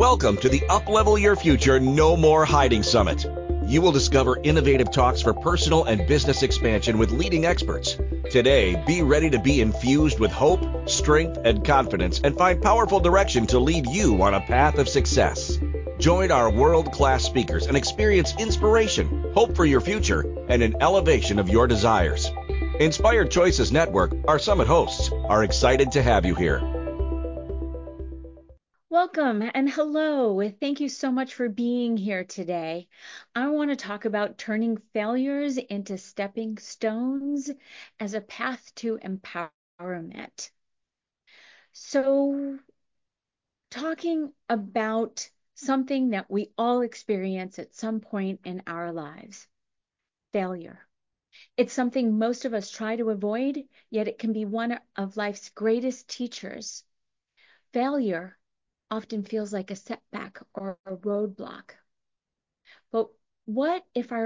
Welcome to the Uplevel Your Future No More Hiding Summit. You will discover innovative talks for personal and business expansion with leading experts. Today, be ready to be infused with hope, strength, and confidence and find powerful direction to lead you on a path of success. Join our world-class speakers and experience inspiration, hope for your future, and an elevation of your desires. Inspired Choices Network, our summit hosts, are excited to have you here. Welcome and hello. Thank you so much for being here today. I want to talk about turning failures into stepping stones as a path to empowerment. So, talking about something that we all experience at some point in our lives, failure. It's something most of us try to avoid, yet it can be one of life's greatest teachers. Failure often feels like a setback or a roadblock. But what if I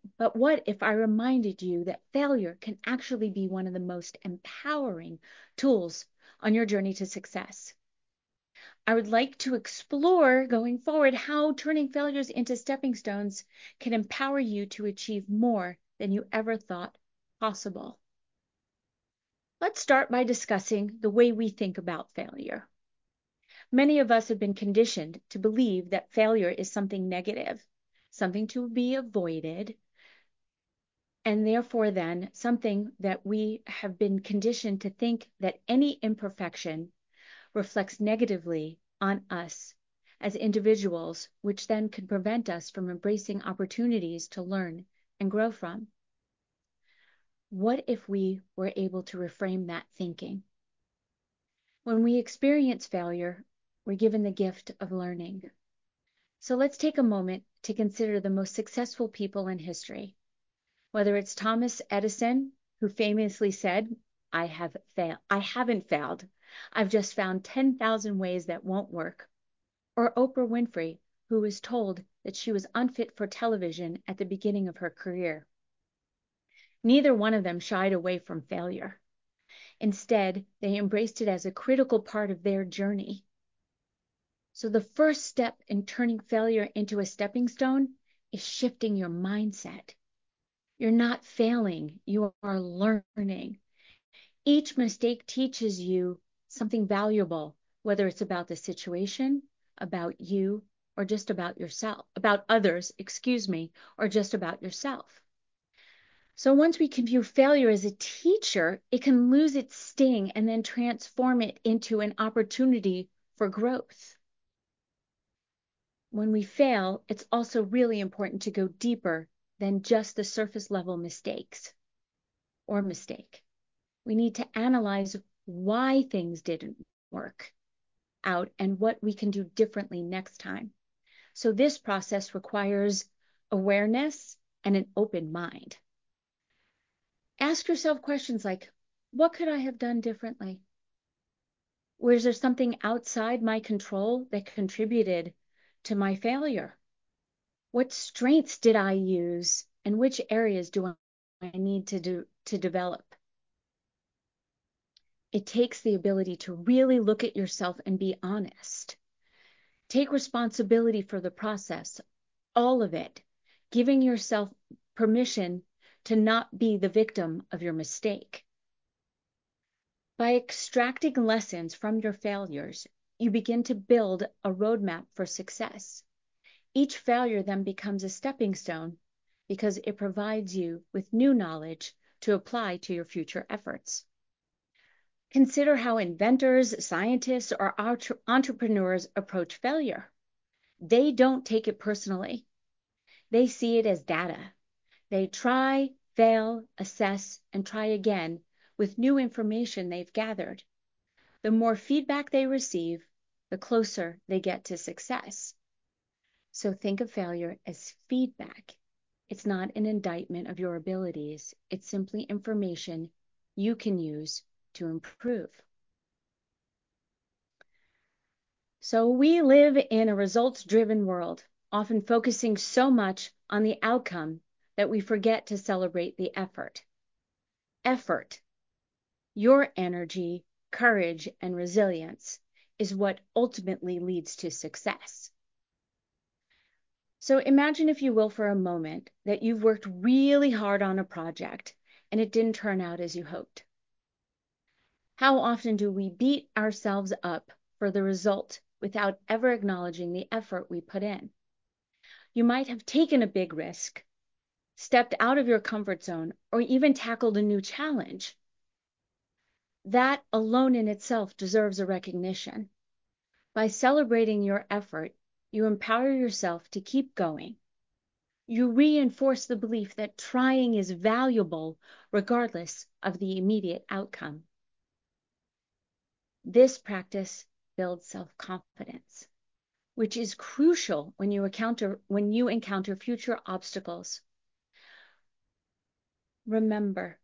reminded you that failure can actually be one of the most empowering tools on your journey to success? I would like to explore going forward how turning failures into stepping stones can empower you to achieve more than you ever thought possible. Let's start by discussing the way we think about failure. Many of us have been conditioned to believe that failure is something negative, something to be avoided, and therefore then something that we have been conditioned to think that any imperfection reflects negatively on us as individuals, which then could prevent us from embracing opportunities to learn and grow from. What if we were able to reframe that thinking? When we experience failure, we're given the gift of learning. So let's take a moment to consider the most successful people in history. Whether it's Thomas Edison, who famously said, I haven't failed. I've just found 10,000 ways that won't work. Or Oprah Winfrey, who was told that she was unfit for television at the beginning of her career. Neither one of them shied away from failure. Instead, they embraced it as a critical part of their journey. So the first step in turning failure into a stepping stone is shifting your mindset. You're not failing, you are learning. Each mistake teaches you something valuable, whether it's about the situation, about you, or just about yourself, about others, or just about yourself. So once we can view failure as a teacher, it can lose its sting and then transform it into an opportunity for growth. When we fail, it's also really important to go deeper than just the surface level mistakes or mistake. We need to analyze why things didn't work out and what we can do differently next time. So this process requires awareness and an open mind. Ask yourself questions like, what could I have done differently? Was there something outside my control that contributed to my failure? What strengths did I use and which areas do I need to develop? It takes the ability to really look at yourself and be honest. Take responsibility for the process, all of it, giving yourself permission to not be the victim of your mistake. By extracting lessons from your failures, you begin to build a roadmap for success. Each failure then becomes a stepping stone because it provides you with new knowledge to apply to your future efforts. Consider how inventors, scientists, or entrepreneurs approach failure. They don't take it personally. They see it as data. They try, fail, assess, and try again with new information they've gathered. The more feedback they receive, the closer they get to success. So think of failure as feedback. It's not an indictment of your abilities. It's simply information you can use to improve. So we live in a results-driven world, often focusing so much on the outcome that we forget to celebrate the effort. Effort, your energy, courage, and resilience is what ultimately leads to success. So imagine, if you will, for a moment that you've worked really hard on a project and it didn't turn out as you hoped. How often do we beat ourselves up for the result without ever acknowledging the effort we put in? You might have taken a big risk, stepped out of your comfort zone, or even tackled a new challenge. That alone in itself deserves a recognition. By celebrating your effort, you empower yourself to keep going. You reinforce the belief that trying is valuable regardless of the immediate outcome. This practice builds self-confidence, which is crucial when you encounter future obstacles. Remember,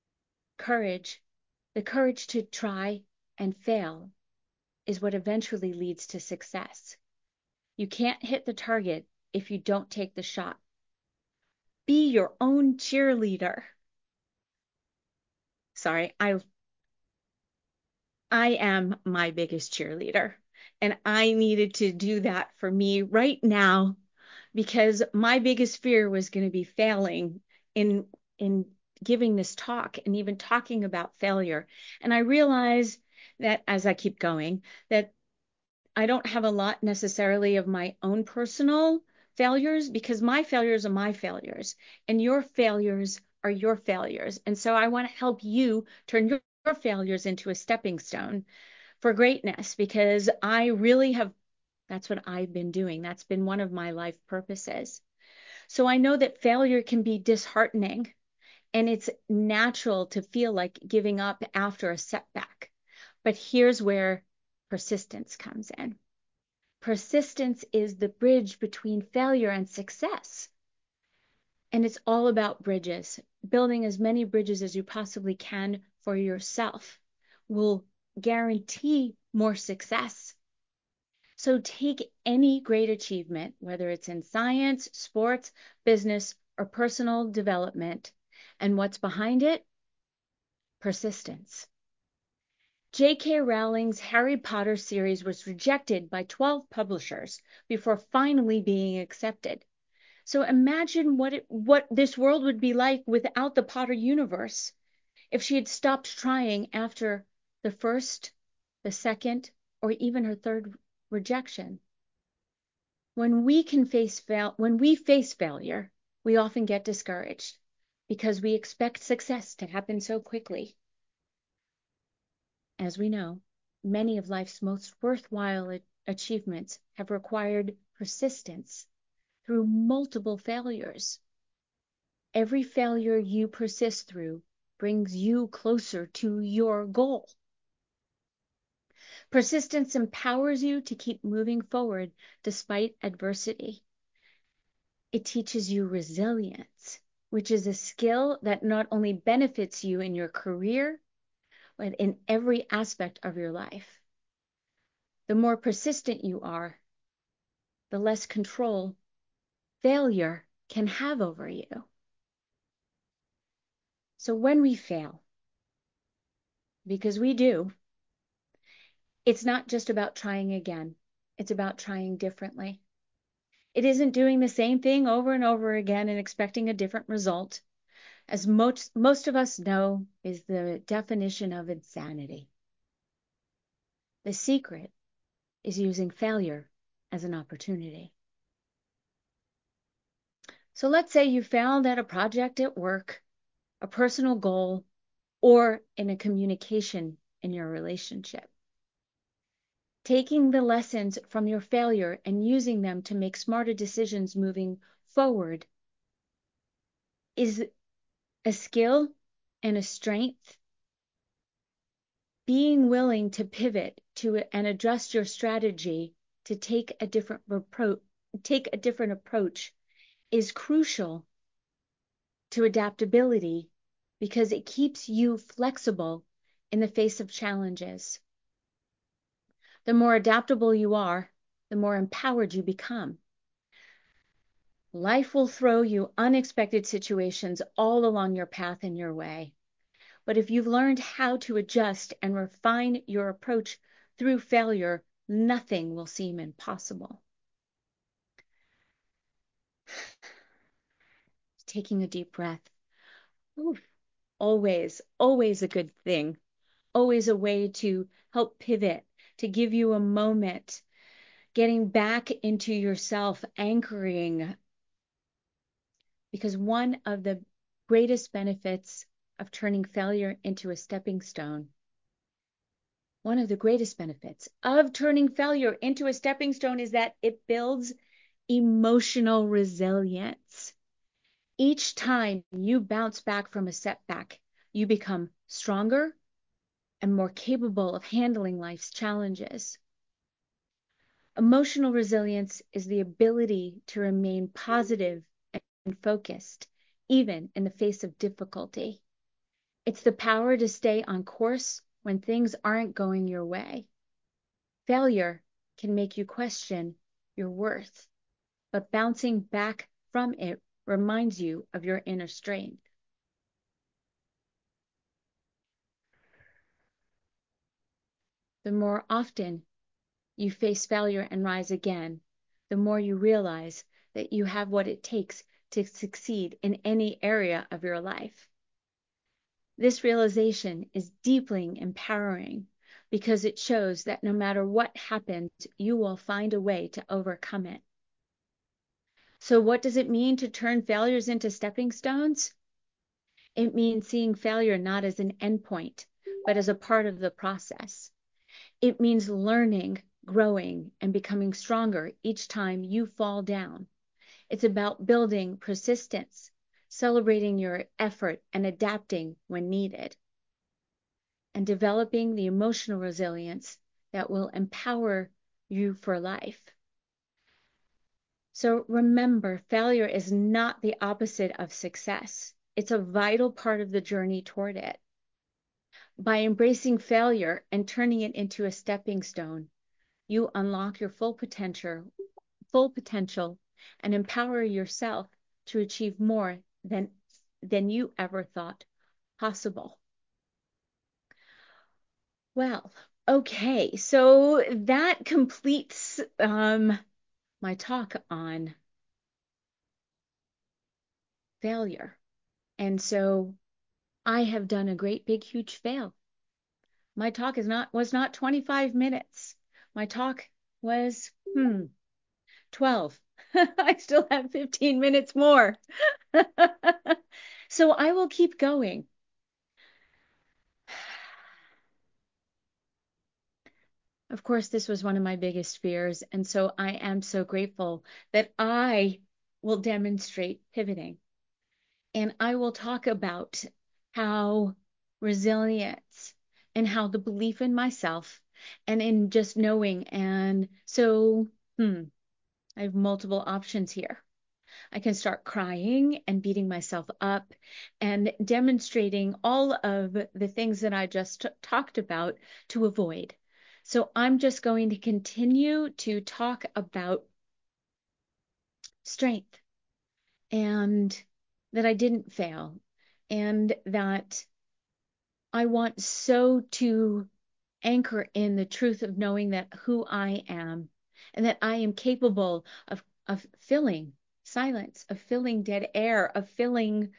the courage to try and fail, is what eventually leads to success. You can't hit the target if you don't take the shot. Be your own cheerleader. Sorry, I am my biggest cheerleader, and I needed to do that for me right now, because my biggest fear was going to be failing in giving this talk and even talking about failure. And I realize that as I keep going, that I don't have a lot necessarily of my own personal failures, because my failures are my failures and your failures are your failures. And so I want to help you turn your failures into a stepping stone for greatness, because I really have, that's what I've been doing. That's been one of my life purposes. So I know that failure can be disheartening, and it's natural to feel like giving up after a setback. But here's where persistence comes in. Persistence is the bridge between failure and success. And it's all about bridges. Building as many bridges as you possibly can for yourself will guarantee more success. So take any great achievement, whether it's in science, sports, business, or personal development, and what's behind it? Persistence. J.K. Rowling's Harry Potter series was rejected by 12 publishers before finally being accepted. So imagine what this world would be like without the Potter universe, if she had stopped trying after the first, the second, or even her third rejection. When we face failure, we often get discouraged because we expect success to happen so quickly. As we know, many of life's most worthwhile achievements have required persistence through multiple failures. Every failure you persist through brings you closer to your goal. Persistence empowers you to keep moving forward despite adversity. It teaches you resilience, which is a skill that not only benefits you in your career, but in every aspect of your life. The more persistent you are, the less control failure can have over you. So when we fail, because we do, it's not just about trying again. It's about trying differently. It isn't doing the same thing over and over again and expecting a different result. As most of us know, is the definition of insanity. The secret is using failure as an opportunity. So let's say you failed at a project at work, a personal goal, or in a communication in your relationship. Taking the lessons from your failure and using them to make smarter decisions moving forward is a skill and a strength. Being willing to pivot and adjust your strategy to take a different approach is crucial to adaptability, because it keeps you flexible in the face of challenges. The more adaptable you are, the more empowered you become. Life will throw you unexpected situations all along your path and your way. But if you've learned how to adjust and refine your approach through failure, nothing will seem impossible. Taking a deep breath. Ooh, always a good thing. Always a way to help pivot, to give you a moment, getting back into yourself, anchoring. Because one of the greatest benefits of turning failure into a stepping stone, one of the greatest benefits of turning failure into a stepping stone is that it builds emotional resilience. Each time you bounce back from a setback, you become stronger and more capable of handling life's challenges. Emotional resilience is the ability to remain positive and focused, even in the face of difficulty. It's the power to stay on course when things aren't going your way. Failure can make you question your worth, but bouncing back from it reminds you of your inner strength. The more often you face failure and rise again, the more you realize that you have what it takes to succeed in any area of your life. This realization is deeply empowering because it shows that no matter what happens, you will find a way to overcome it. So what does it mean to turn failures into stepping stones? It means seeing failure not as an endpoint, but as a part of the process. It means learning, growing, and becoming stronger each time you fall down. It's about building persistence, celebrating your effort, and adapting when needed, and developing the emotional resilience that will empower you for life. So remember, failure is not the opposite of success. It's a vital part of the journey toward it. By embracing failure and turning it into a stepping stone, you unlock your full potential and empower yourself to achieve more than you ever thought possible. Well, okay, so that completes my talk on failure. And so I have done a great big huge fail. My talk was not 25 minutes. My talk was 12. I still have 15 minutes more. So I will keep going. Of course, this was one of my biggest fears. And so I am so grateful that I will demonstrate pivoting. And I will talk about how resilience and how the belief in myself and in just knowing. And so, I have multiple options here. I can start crying and beating myself up and demonstrating all of the things that I just talked about to avoid. So I'm just going to continue to talk about strength and that I didn't fail and that I want so to anchor in the truth of knowing that who I am and that I am capable of filling silence, of filling dead air, of filling,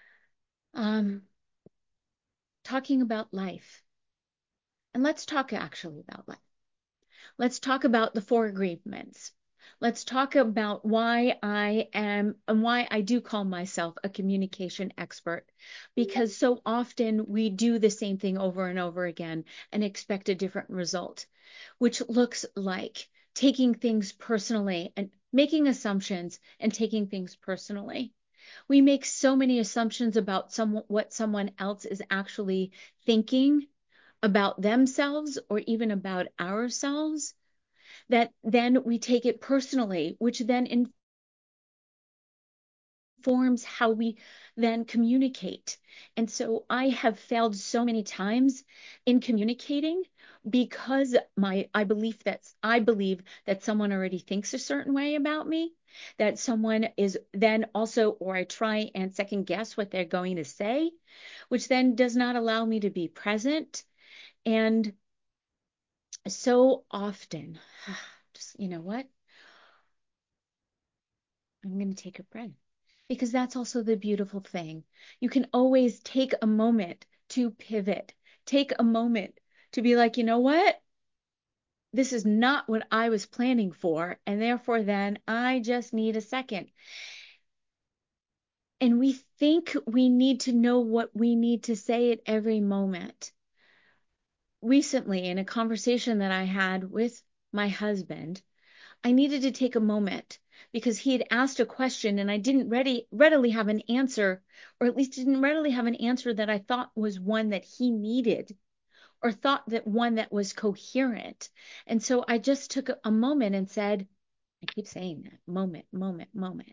talking about life. And let's talk actually about life. Let's talk about the four agreements. Let's talk about why I am and why I do call myself a communication expert, because so often we do the same thing over and over again and expect a different result, which looks like taking things personally and making assumptions and taking things personally. We make so many assumptions about what someone else is actually thinking about themselves or even about ourselves, that then we take it personally, which then informs how we then communicate. And so I have failed so many times in communicating because I believe that someone already thinks a certain way about me, that someone is then also, or I try and second guess what they're going to say, which then does not allow me to be present. And So often, just, you know what? I'm going to take a breath because that's also the beautiful thing. You can always take a moment to pivot, take a moment to be like, you know what? This is not what I was planning for. And therefore, then I just need a second. And we think we need to know what we need to say at every moment. Recently, in a conversation that I had with my husband, I needed to take a moment because he had asked a question and I didn't readily have an answer, or at least didn't readily have an answer that I thought was one that he needed, or thought that one that was coherent. And so I just took a moment and said, I keep saying that, moment, moment, moment.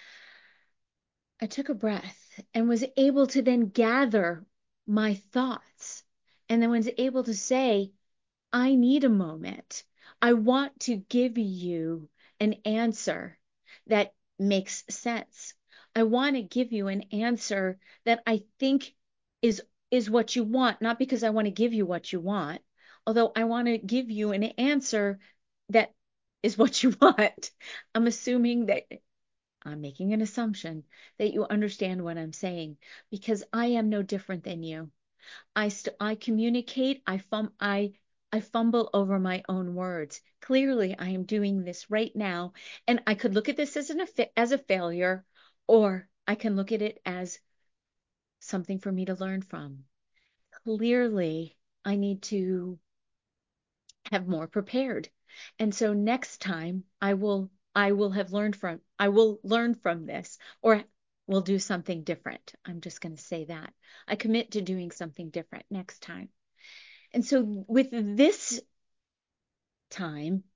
I took a breath and was able to then gather my thoughts and then was able to say, I need a moment. I want to give you an answer that makes sense. I want to give you an answer that I think is is what you want, not because I want to give you what you want, although I want to give you an answer that is what you want. I'm assuming that I'm making an assumption that you understand what I'm saying because I am no different than you. I communicate, I fumble over my own words. Clearly, I am doing this right now, and I could look at this as a failure, or I can look at it as something for me to learn from. Clearly, I need to have more prepared. And so next time I will learn from this, or we'll do something different. I'm just going to say that. I commit to doing something different next time. And so with this time,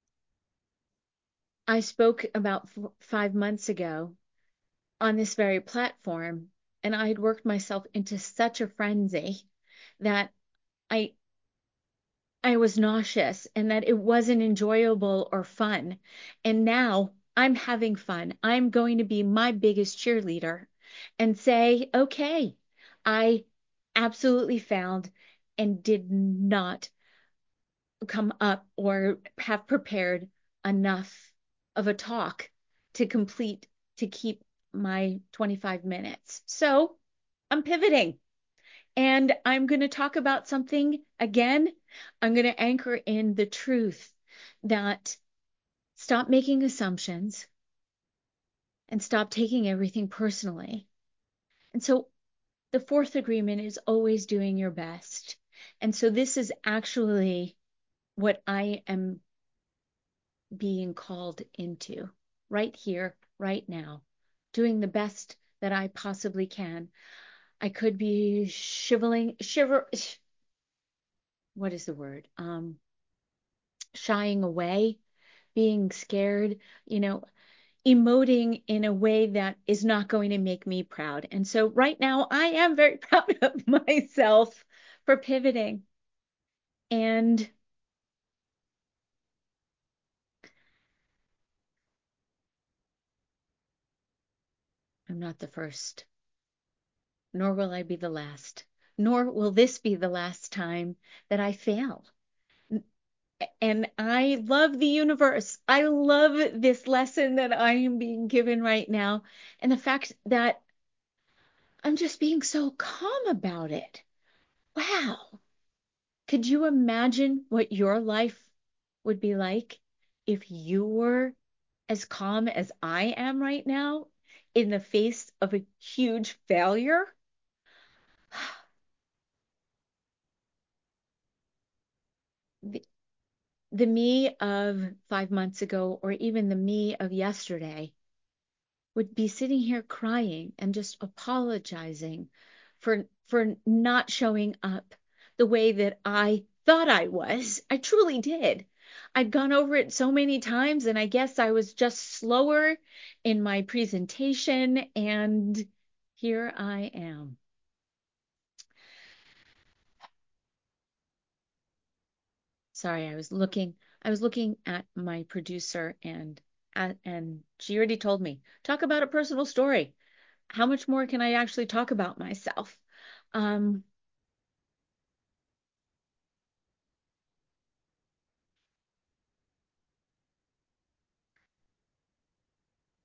I spoke about 5 months ago on this very platform, and I had worked myself into such a frenzy that I I was nauseous and that it wasn't enjoyable or fun. And now I'm having fun. I'm going to be my biggest cheerleader and say, okay, I absolutely found and did not come up or have prepared enough of a talk to complete to keep my 25 minutes. So I'm pivoting and I'm going to talk about something again. I'm going to anchor in the truth that stop making assumptions and stop taking everything personally. And so the fourth agreement is always doing your best. And so this is actually what I am being called into right here, right now, doing the best that I possibly can. I could be what is the word? Shying away, being scared, you know, emoting in a way that is not going to make me proud. And so right now, I am very proud of myself for pivoting. And I'm not the first, nor will I be the last, nor will this be the last time that I fail. And I love the universe. I love this lesson that I am being given right now. And the fact that I'm just being so calm about it. Wow. Could you imagine what your life would be like if you were as calm as I am right now in the face of a huge failure? The, the me of 5 months ago, or even the me of yesterday, would be sitting here crying and just apologizing for not showing up the way that I thought I was. I truly did. I'd gone over it so many times and I guess I was just slower in my presentation and here I am. Sorry, I was looking at my producer and she already told me, talk about a personal story. How much more can I actually talk about myself? Um,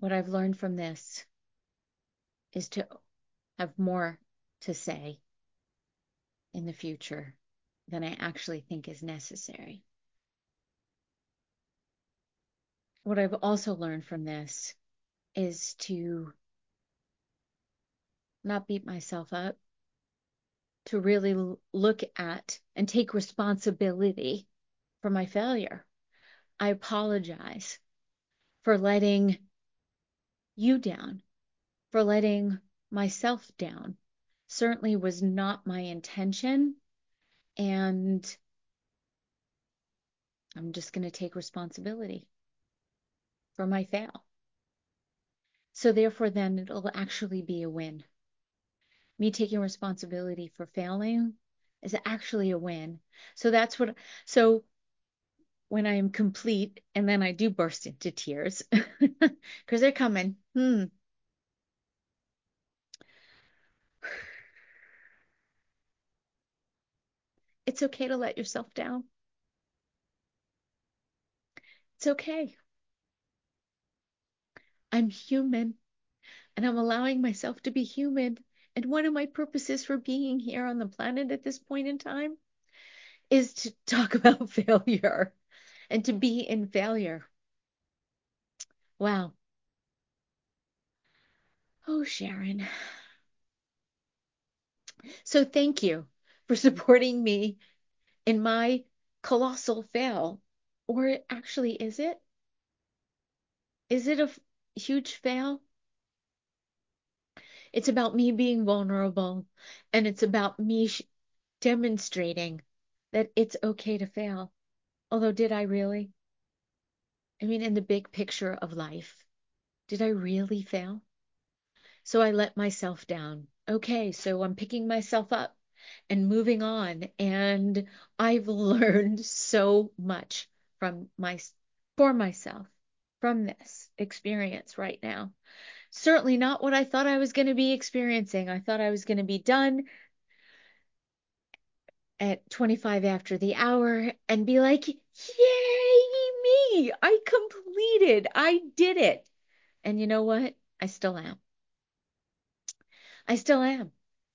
what I've learned from this is to have more to say in the future than I actually think is necessary. What I've also learned from this is to not beat myself up, to really look at and take responsibility for my failure. I apologize for letting you down, for letting myself down. Certainly was not my intention, and I'm just going to take responsibility for my fail. So therefore, then it'll actually be a win. Me taking responsibility for failing is actually a win. So when I am complete, and then I do burst into tears because they're coming. It's okay to let yourself down. It's okay. I'm human, and I'm allowing myself to be human. And one of my purposes for being here on the planet at this point in time is to talk about failure and to be in failure. Wow. Oh, Sharon. So thank you for supporting me in my colossal fail. Or actually, is it? Is it a huge fail? It's about me being vulnerable, and it's about me demonstrating that it's okay to fail. Although, did I really? I mean, in the big picture of life, did I really fail? So I let myself down. Okay, so I'm picking myself up and moving on. And I've learned so much for myself from this experience right now. Certainly not what I thought I was going to be experiencing. I thought I was going to be done at 25 after the hour and be like, yay, me! I completed. I did it. And you know what? I still am. I still am.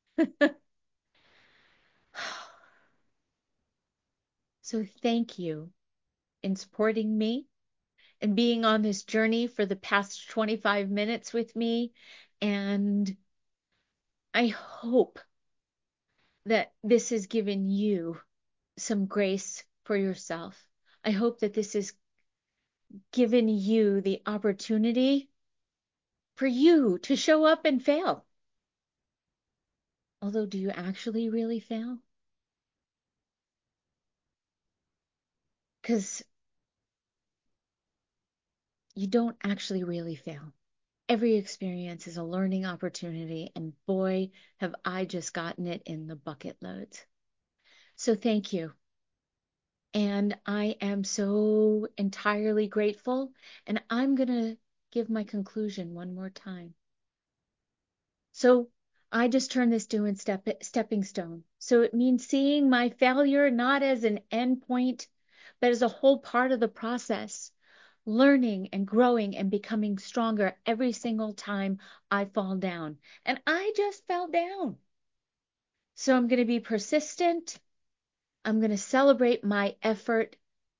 So thank you in supporting me and being on this journey for the past 25 minutes with me. And I hope that this has given you some grace for yourself. I hope that this has given you the opportunity for you to show up and fail. Although, do you actually really fail? Because you don't actually really fail. Every experience is a learning opportunity, and boy, have I just gotten it in the bucket loads. So thank you. And I am so entirely grateful. And I'm going to give my conclusion one more time. So I just turn this to a stepping stone. So it means seeing my failure not as an end point, but as a whole part of the process, learning and growing and becoming stronger every single time I fall down. And I just fell down. So I'm going to be persistent. I'm going to celebrate my effort.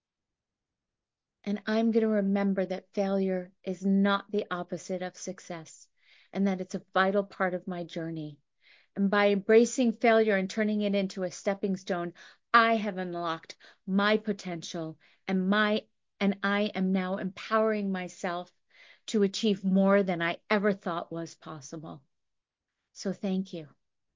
And I'm going to remember that failure is not the opposite of success and that it's a vital part of my journey. And by embracing failure and turning it into a stepping stone, I have unlocked my potential and I am now empowering myself to achieve more than I ever thought was possible. So thank you.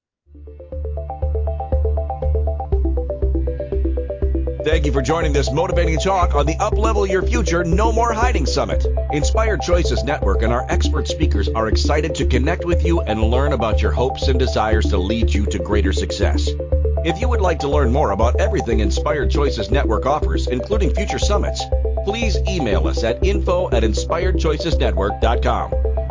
Thank you for joining this motivating talk on the Uplevel Your Future No More Hiding Summit. Inspired Choices Network and our expert speakers are excited to connect with you and learn about your hopes and desires to lead you to greater success. If you would like to learn more about everything Inspired Choices Network offers, including future summits, please email us at info@inspiredchoicesnetwork.com.